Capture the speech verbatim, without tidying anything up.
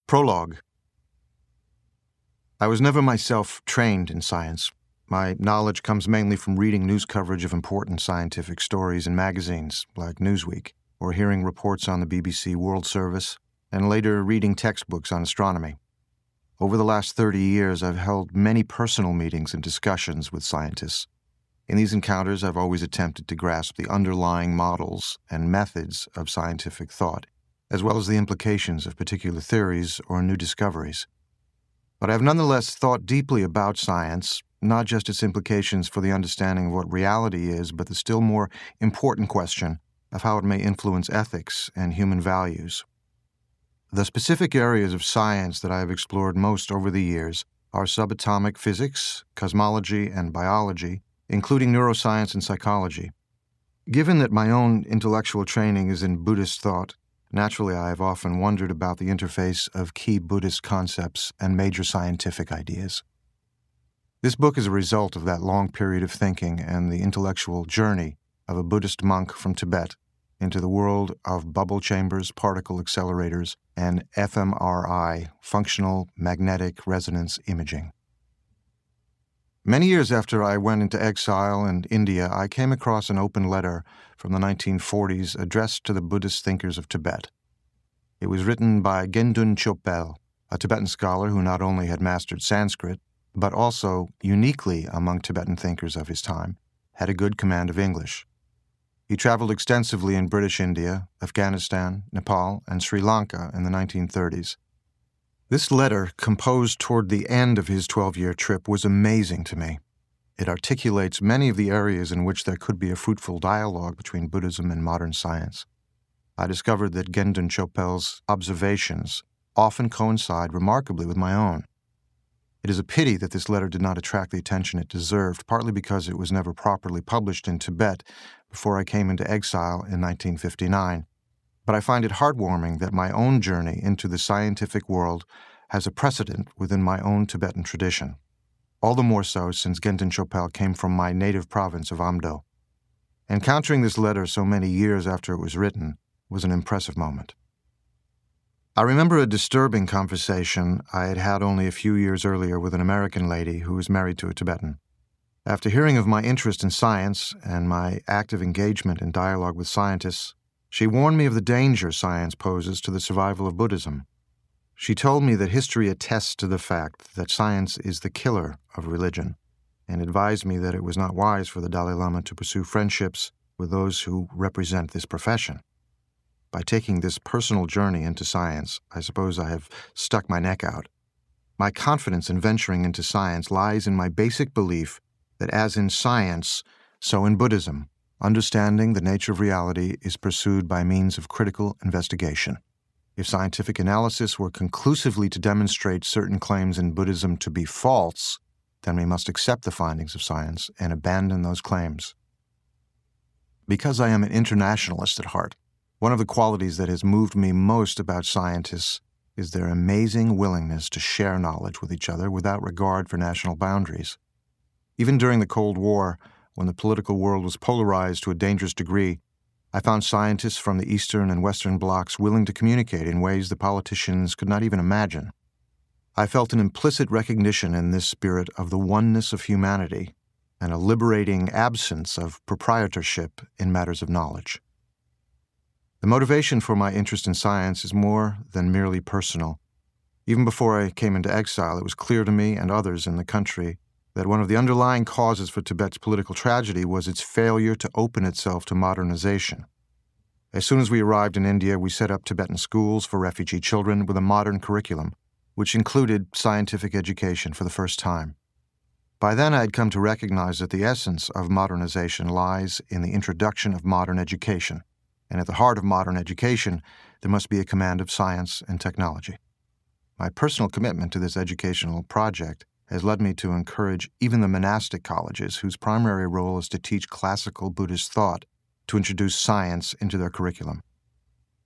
Prologue. I was never myself trained in science. My knowledge comes mainly from reading news coverage of important scientific stories in magazines like Newsweek, or hearing reports on the B B C World Service, and later reading textbooks on astronomy. Over the last thirty years, I've held many personal meetings and discussions with scientists. In these encounters, I've always attempted to grasp the underlying models and methods of scientific thought, as well as the implications of particular theories or new discoveries. But I've nonetheless thought deeply about science, not just its implications for the understanding of what reality is, but the still more important question of how it may influence ethics and human values. The specific areas of science that I have explored most over the years are subatomic physics, cosmology, and biology, including neuroscience and psychology. Given that my own intellectual training is in Buddhist thought, naturally I have often wondered about the interface of key Buddhist concepts and major scientific ideas. This book is a result of that long period of thinking and the intellectual journey of a Buddhist monk from Tibet into the world of bubble chambers, particle accelerators, and F M R I, functional magnetic resonance imaging. Many years after I went into exile in India, I came across an open letter from the nineteen forties addressed to the Buddhist thinkers of Tibet. It was written by Gendun Chopel, a Tibetan scholar who not only had mastered Sanskrit, but also, uniquely among Tibetan thinkers of his time, had a good command of English. He traveled extensively in British India, Afghanistan, Nepal, and Sri Lanka in the nineteen thirties. This letter, composed toward the end of his twelve-year trip, was amazing to me. It articulates many of the areas in which there could be a fruitful dialogue between Buddhism and modern science. I discovered that Gendun Chopel's observations often coincide remarkably with my own. It is a pity that this letter did not attract the attention it deserved, partly because it was never properly published in Tibet before I came into exile in nineteen fifty-nine. But I find it heartwarming that my own journey into the scientific world has a precedent within my own Tibetan tradition. All the more so since Gendun Chopel came from my native province of Amdo. Encountering this letter so many years after it was written was an impressive moment. I remember a disturbing conversation I had had only a few years earlier with an American lady who was married to a Tibetan. After hearing of my interest in science and my active engagement in dialogue with scientists, she warned me of the danger science poses to the survival of Buddhism. She told me that history attests to the fact that science is the killer of religion, and advised me that it was not wise for the Dalai Lama to pursue friendships with those who represent this profession. By taking this personal journey into science, I suppose I have stuck my neck out. My confidence in venturing into science lies in my basic belief that as in science, so in Buddhism, understanding the nature of reality is pursued by means of critical investigation. If scientific analysis were conclusively to demonstrate certain claims in Buddhism to be false, then we must accept the findings of science and abandon those claims. Because I am an internationalist at heart, one of the qualities that has moved me most about scientists is their amazing willingness to share knowledge with each other without regard for national boundaries. Even during the Cold War, when the political world was polarized to a dangerous degree, I found scientists from the Eastern and Western blocs willing to communicate in ways the politicians could not even imagine. I felt an implicit recognition in this spirit of the oneness of humanity and a liberating absence of proprietorship in matters of knowledge. The motivation for my interest in science is more than merely personal. Even before I came into exile, it was clear to me and others in the country that one of the underlying causes for Tibet's political tragedy was its failure to open itself to modernization. As soon as we arrived in India, we set up Tibetan schools for refugee children with a modern curriculum, which included scientific education for the first time. By then, I had come to recognize that the essence of modernization lies in the introduction of modern education, and at the heart of modern education, there must be a command of science and technology. My personal commitment to this educational project has led me to encourage even the monastic colleges, whose primary role is to teach classical Buddhist thought, to introduce science into their curriculum.